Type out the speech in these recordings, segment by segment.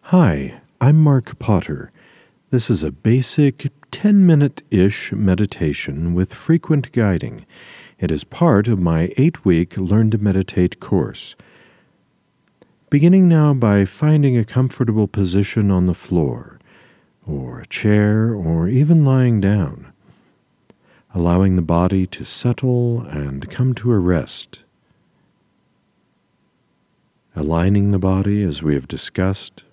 Hi, I'm Mark Potter. This is a basic 10-minute-ish meditation with frequent guiding. It is part of my 8-week Learn to Meditate course. Beginning now by finding a comfortable position on the floor, or a chair, or even lying down, allowing the body to settle and come to a rest. Aligning the body as we have discussed.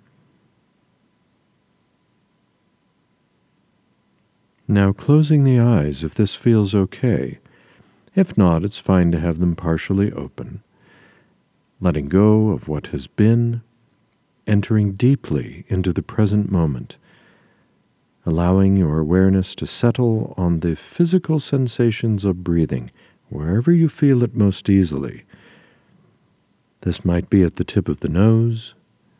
Now closing the eyes if this feels okay. If not, it's fine to have them partially open. Letting go of what has been, entering deeply into the present moment, allowing your awareness to settle on the physical sensations of breathing, wherever you feel it most easily. This might be at the tip of the nose,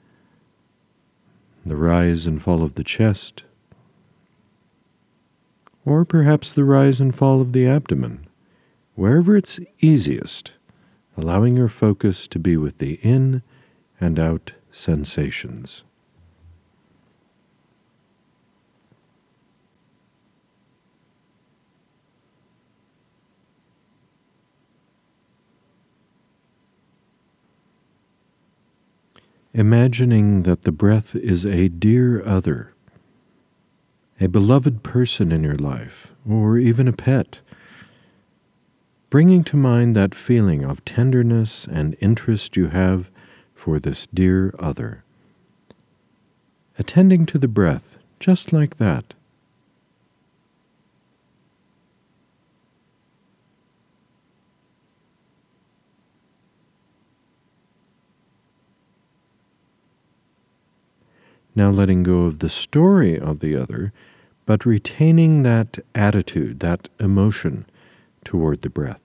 the rise and fall of the chest, or perhaps the rise and fall of the abdomen, wherever it's easiest, allowing your focus to be with the in and out sensations. Imagining that the breath is a dear other, a beloved person in your life, or even a pet, bringing to mind that feeling of tenderness and interest you have for this dear other. Attending to the breath just like that. Now letting go of the story of the other, but retaining that attitude, that emotion toward the breath.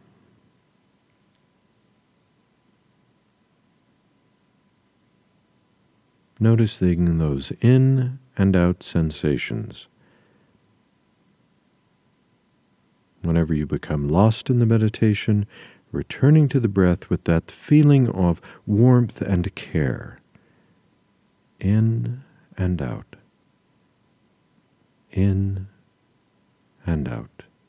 Noticing those in and out sensations. Whenever you become lost in the meditation, returning to the breath with that feeling of warmth and care. In and out. In and out.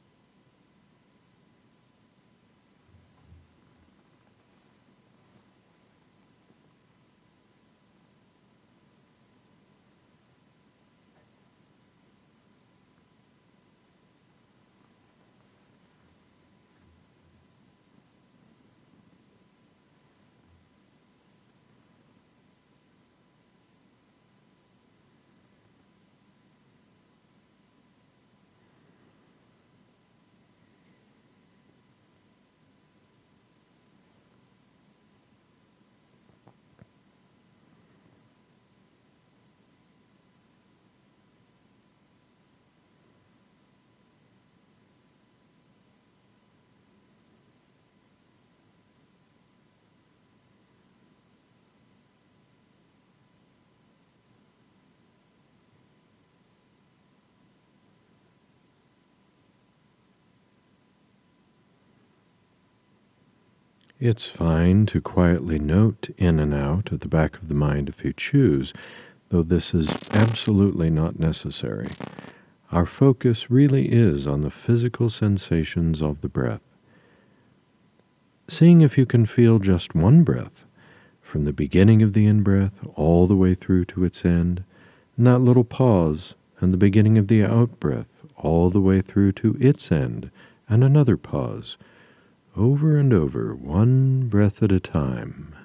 It's fine to quietly note in and out at the back of the mind if you choose, though this is absolutely not necessary. Our focus really is on the physical sensations of the breath. Seeing if you can feel just one breath, from the beginning of the in-breath all the way through to its end, and that little pause, and the beginning of the out-breath all the way through to its end, and another pause, over and over, one breath at a time.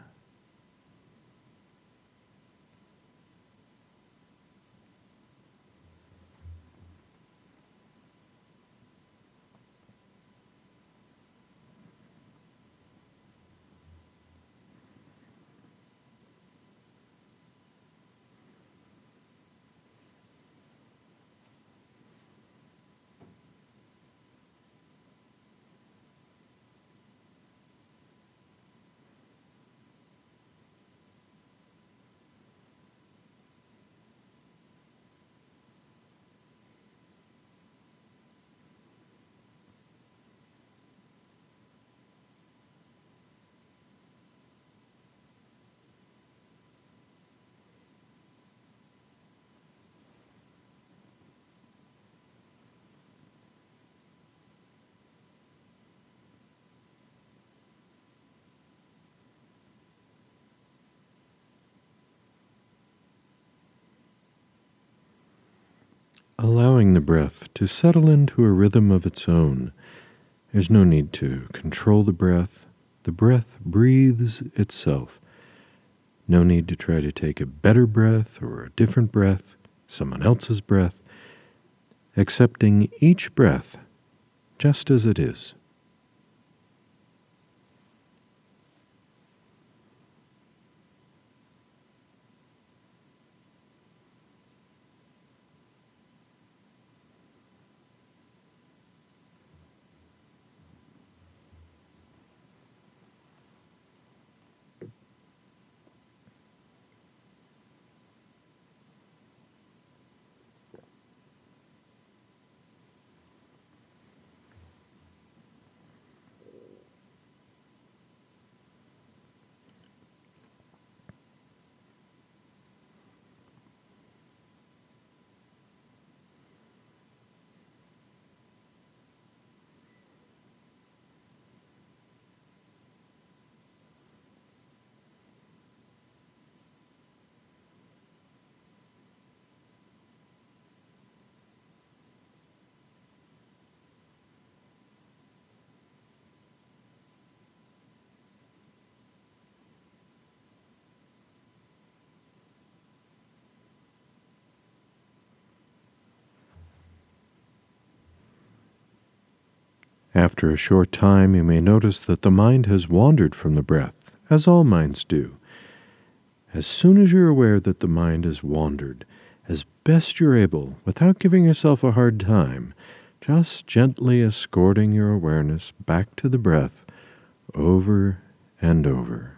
allowing the breath to settle into a rhythm of its own. There's no need to control the breath. The breath breathes itself. No need to try to take a better breath or a different breath, someone else's breath, accepting each breath just as it is. After a short time, you may notice that the mind has wandered from the breath, as all minds do. As soon as you're aware that the mind has wandered, as best you're able, without giving yourself a hard time, just gently escorting your awareness back to the breath over and over.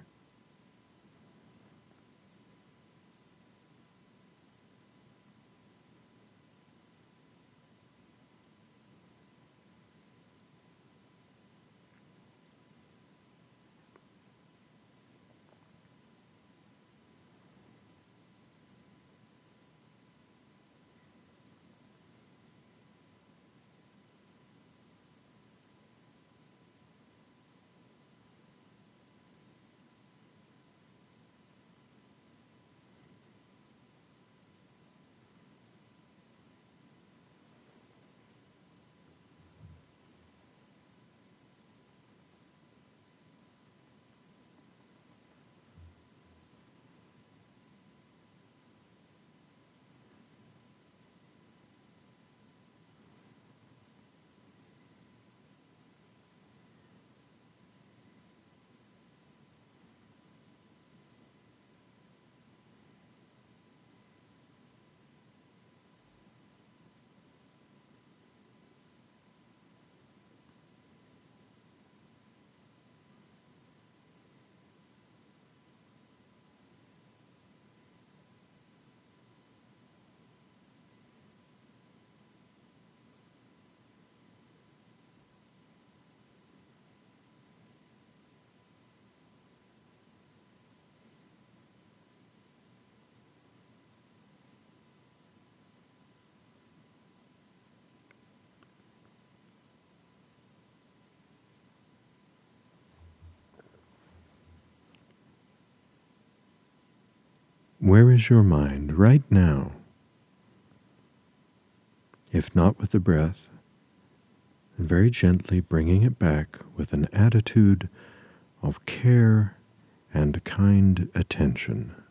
Where is your mind right now? If not with the breath, then very gently bringing it back with an attitude of care and kind attention.